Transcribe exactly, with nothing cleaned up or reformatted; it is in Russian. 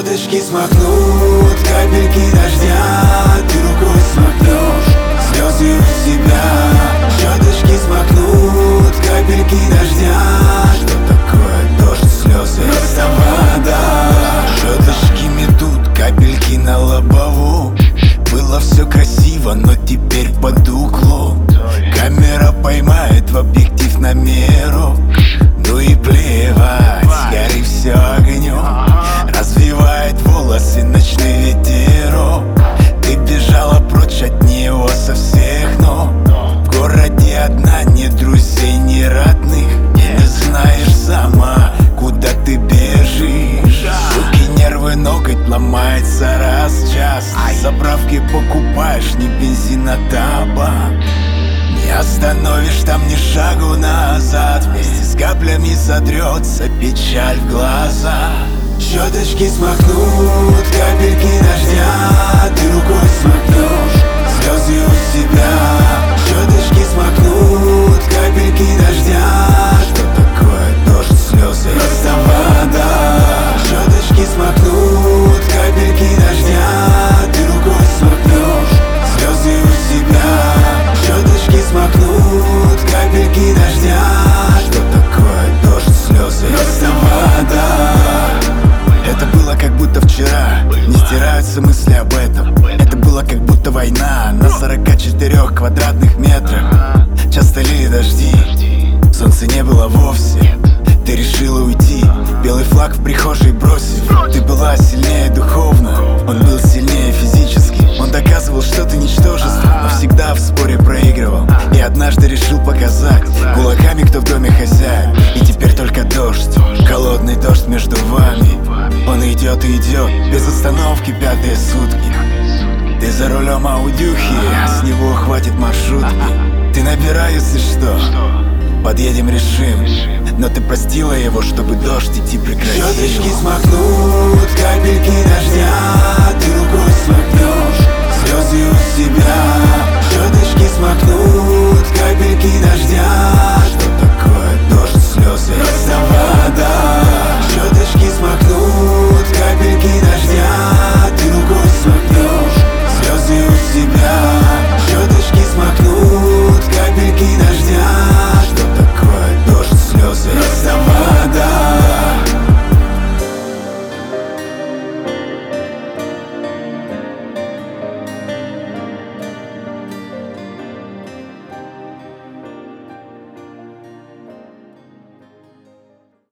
Щеточки смахнут капельки дождя, ты рукой смахнешь слезы у себя. Щеточки смахнут капельки дождя. Что такое дождь, слезы, это вода. Щеточки метут капельки на лобову. Было все красиво, но теперь под углом. Камера поймает в объектив на меру. Ну и плевать, гори все огнем. Развивает волосы ночный ветерок. Ты бежала прочь от него со всех ног. В городе одна, ни друзей, ни родных. И не знаешь сама, куда ты бежишь. Суки, нервы, ноготь ломается раз в час. Заправки покупаешь, не бензин, а табак. Не остановишь там ни шагу назад. Вместе с каплями сотрется печаль в глаза. Щеточки смахнут капельки дождя, ты рукой смахнешь слезы у себя. Щеточки смахнут капельки дождя. Что такое дождь, слезы, это вода. Щеточки смахнут капельки дождя, ты рукой смахнешь слезы у себя. Щеточки смахнут капельки дождя. Что такое дождь, слезы, это вода. Это было как будто вчера, не стираются мысли об этом. Это было как будто война на сорока четырёх квадратных метрах. Часто лили дожди, солнца не было вовсе. Ты решила уйти, белый флаг в прихожей бросив. Ты была сильнее духовно, он был сильнее физически. Он доказывал, что ты ничтожество, но всегда в споре проигрывал. И однажды решил показать кулаками, кто в доме хозяин. И теперь только дождь, холодный дождь между вами. Он идет и идет, без остановки пятые сутки. Ты за рулем аудюхи, с него хватит маршрутки. Ты набирай, если что, подъедем, решим. Но ты простила его, чтобы дождь идти прекратил. Щеточки смахнут капельки дождя.